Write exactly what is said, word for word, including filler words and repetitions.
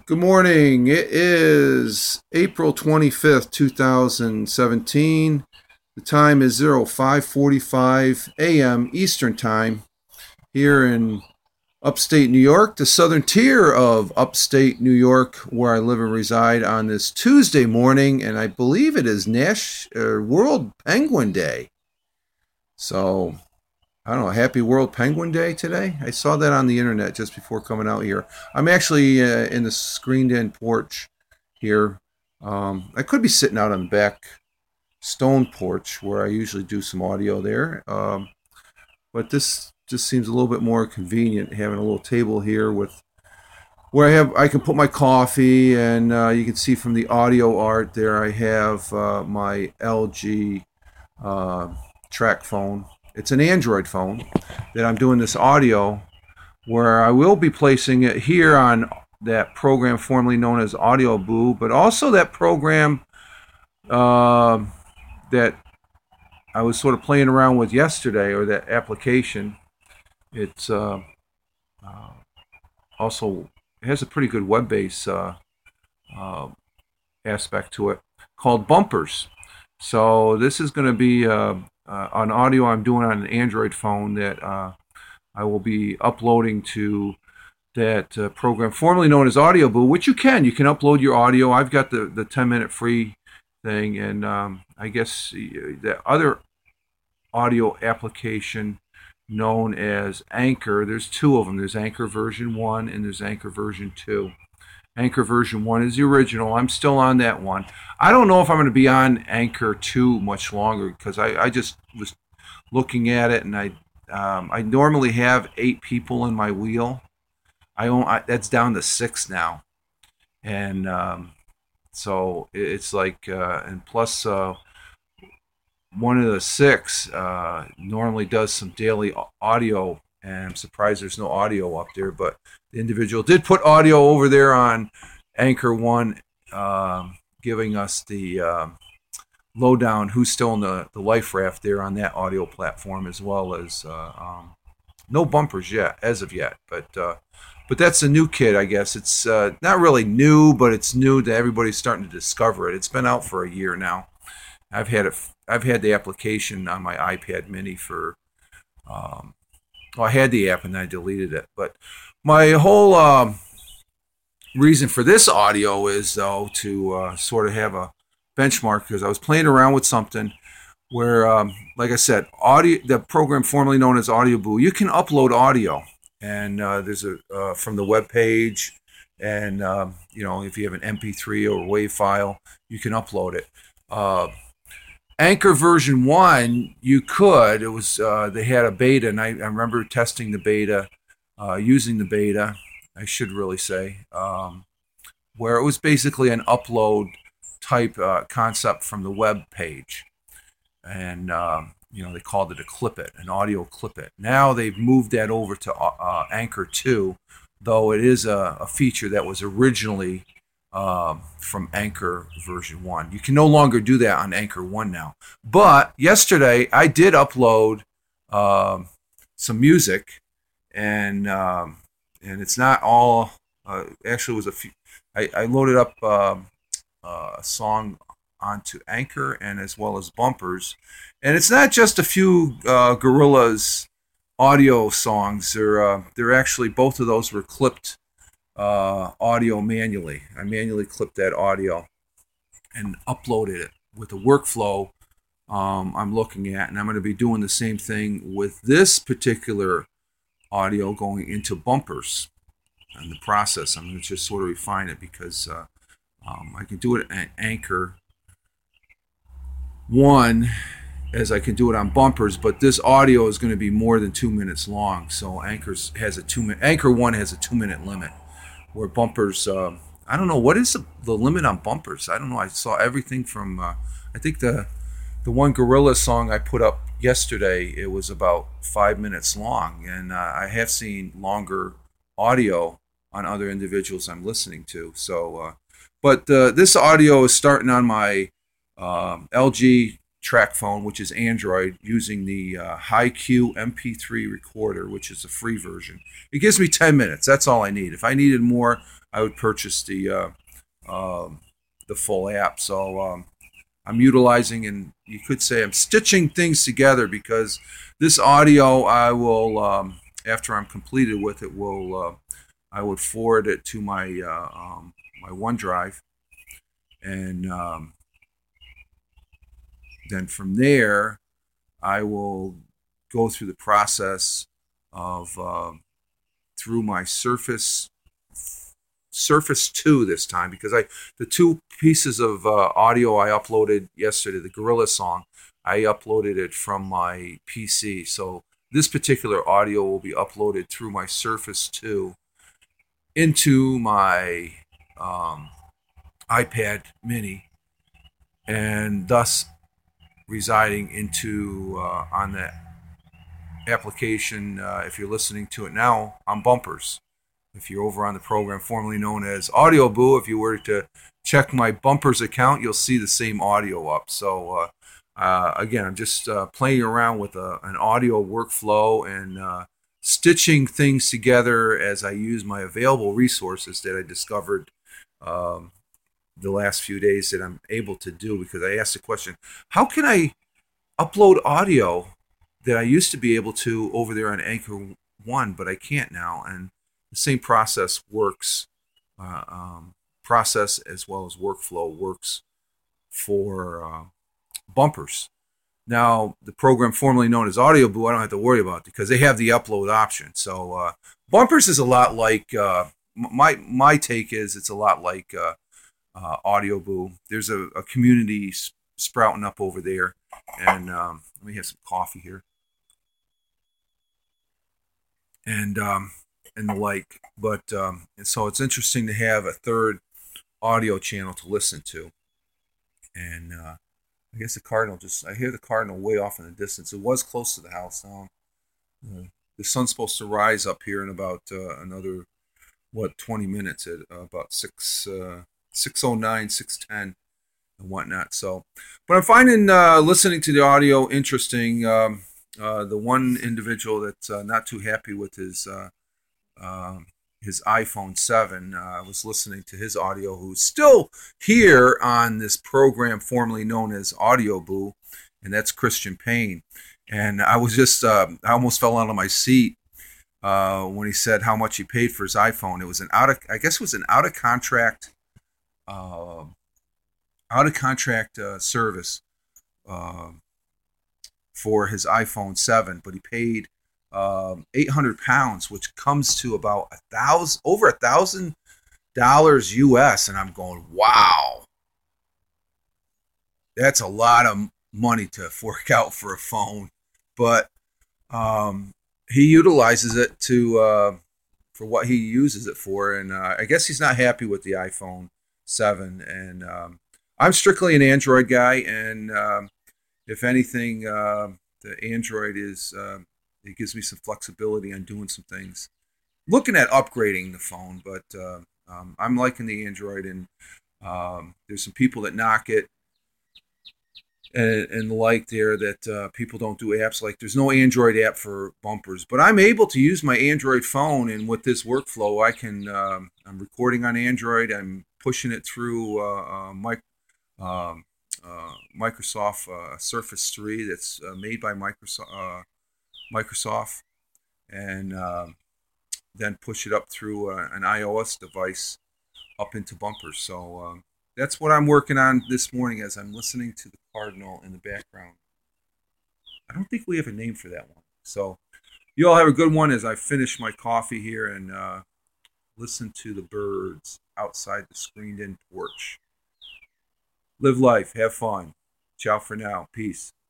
Good morning. It is April twenty-fifth, two thousand seventeen. The time is oh five forty-five a.m. Eastern Time here in upstate New York, the southern tier of upstate New York, where I live and reside on this Tuesday morning, and I believe it is Nash uh, World Penguin Day. So, I don't know, happy World Penguin Day today? I saw that on the internet just before coming out here. I'm actually uh, in the screened-in porch here. Um, I could be sitting out on the back stone porch where I usually do some audio there. Um, but this just seems a little bit more convenient, having a little table here with where I have I can put my coffee, and uh, you can see from the audio art there I have uh, my L G uh, track phone. It's an Android phone that I'm doing this audio, where I will be placing it here on that program formerly known as Audio Boo, but also that program uh, that I was sort of playing around with yesterday, or that application. It's uh, uh, also it has a pretty good web-based uh, uh, aspect to it, called Bumpers. So this is going to be uh, uh, an audio I'm doing on an Android phone that uh, I will be uploading to that uh, program formerly known as Audio Boo, which you can. You can upload your audio. I've got the, the ten-minute free thing, and um, I guess the other audio application known as Anchor, there's two of them. There's Anchor version one and there's Anchor version two. Anchor version one is the original. I'm still on that one. I don't know if I'm going to be on Anchor two much longer, because I, I just was looking at it, and I um, I normally have eight people in my wheel. I, own, I that's down to six now, and um, so it's like uh, and plus uh, one of the six uh, normally does some daily audio, and I'm surprised there's no audio up there, but the individual did put audio over there on Anchor one, uh, giving us the uh, lowdown who's still in the, the life raft there on that audio platform, as well as uh, um, no bumpers yet, as of yet, but uh, but that's a new kit, I guess. It's uh, not really new, but it's new that everybody's starting to discover it. It's been out for a year now. I've had it. I've had the application on my iPad Mini for. Um, well, I had the app and I deleted it. But my whole um, reason for this audio is, though, to uh, sort of have a benchmark, because I was playing around with something where, um, like I said, audio. The program formerly known as Audio Boo, you can upload audio, and uh, there's a uh, from the web page, and um, you know, if you have an M P three or a WAV file, you can upload it. Uh, Anchor version one, you could. It was uh, they had a beta, and I, I remember testing the beta, uh, using the beta. I should really say, um, where it was basically an upload type uh, concept from the web page, and um, you know, they called it a clip it, an audio clip it. Now they've moved that over to uh, Anchor two, though it is a, a feature that was originally Um, from Anchor version one. You can no longer do that on Anchor one now. But yesterday I did upload um, some music, and um, and it's not all. Uh, actually, it was a few. I, I loaded up um, uh, a song onto Anchor, and as well as Bumpers, and it's not just a few uh, Gorillaz audio songs. They're uh, they're actually, both of those were clipped Uh, audio manually. I manually clipped that audio and uploaded it with the workflow um, I'm looking at, and I'm going to be doing the same thing with this particular audio going into Bumpers. And the process, I'm going to just sort of refine it, because uh, um, I can do it at Anchor one as I can do it on Bumpers, but this audio is going to be more than two minutes long. So Anchor's has a two minute Anchor one has a two minute limit. Where Bumpers, uh, I don't know, what is the, the limit on Bumpers? I don't know. I saw everything from, uh, I think the the one Gorillaz song I put up yesterday, it was about five minutes long. And uh, I have seen longer audio on other individuals I'm listening to. So, uh, but uh, this audio is starting on my um, L G track phone, which is Android, using the uh, HiQ M P three recorder, which is a free version. It gives me ten minutes. That's all I need. If I needed more, I would purchase the uh, um, the full app. So um, I'm utilizing, and you could say I'm stitching things together, because this audio I will, um, after I'm completed with it, will uh, I would forward it to my uh, um, my OneDrive, and um, then from there I will go through the process of uh, through my Surface Surface two this time, because I the two pieces of uh, audio I uploaded yesterday, the Gorilla song, I uploaded it from my P C. So this particular audio will be uploaded through my Surface two into my um, iPad Mini, and thus residing into uh, on the application, uh, if you're listening to it now, on Bumpers. If you're over on the program formerly known as Audio Boo, if you were to check my Bumpers account, you'll see the same audio up. So uh, uh, again, I'm just uh, playing around with a, an audio workflow and uh, stitching things together as I use my available resources that I discovered um, the last few days that I'm able to do, because I asked the question, how can I upload audio that I used to be able to over there on Anchor One, but I can't now? And the same process works, uh, um, process as well as workflow works for uh, Bumpers. Now, the program formerly known as Audio Boo, I don't have to worry about, because they have the upload option. So uh, Bumpers is a lot like, uh, my my take is it's a lot like uh, uh, Audio Boo. There's a, a community sprouting up over there. And um, let me have some coffee here. And um, and the like. But um, and so it's interesting to have a third audio channel to listen to. And uh, I guess the Cardinal just, I hear the Cardinal way off in the distance. It was close to the house now. Uh, the sun's supposed to rise up here in about uh, another, what, twenty minutes at uh, about six, uh, six oh nine, six ten and whatnot. So, but I'm finding uh, listening to the audio interesting. Um, uh, the one individual that's uh, not too happy with his uh, uh, his iPhone seven, uh, I was listening to his audio, who's still here on this program formerly known as Audio Boo, and that's Christian Payne. And I was just, uh, I almost fell out of my seat uh, when he said how much he paid for his iPhone. It was an out of, I guess it was an out of contract, uh, out of contract uh, service uh, for his iPhone seven, but he paid um, eight hundred pounds, which comes to about a thousand, over a thousand dollars U S. And I'm going, wow, that's a lot of money to fork out for a phone. But um, he utilizes it to uh, for what he uses it for, and uh, I guess he's not happy with the iPhone seven. And um, I'm strictly an Android guy, and um, if anything, uh, the Android is uh, it gives me some flexibility on doing some things. Looking at upgrading the phone, but uh, um, I'm liking the Android, and um, there's some people that knock it and, and the like there, that uh, people don't do apps. Like, there's no Android app for Bumpers, but I'm able to use my Android phone, and with this workflow, I can. Um, I'm recording on Android. I'm pushing it through uh, uh, my, um, uh, Microsoft uh, Surface three that's uh, made by Microsoft, uh, Microsoft, and uh, then push it up through uh, an iOS device up into Bumpers. So um, that's what I'm working on this morning as I'm listening to the Cardinal in the background. I don't think we have a name for that one. So you all have a good one as I finish my coffee here and uh, listen to the birds outside the screened-in porch. Live life. Have fun. Ciao for now. Peace.